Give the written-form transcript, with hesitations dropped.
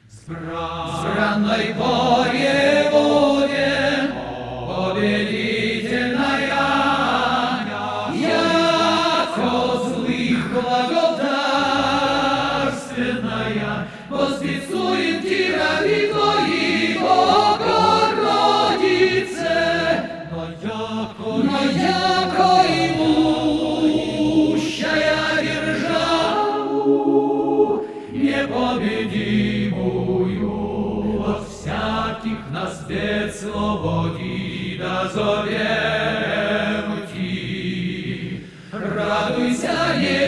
Странной воеводе, победительная, яко злых благодарственная, воспевуем Тирови Твои, Богородице, но яко имущая державу, непобедимую от всяких нас бед свободи дозовем ти. Радуйся,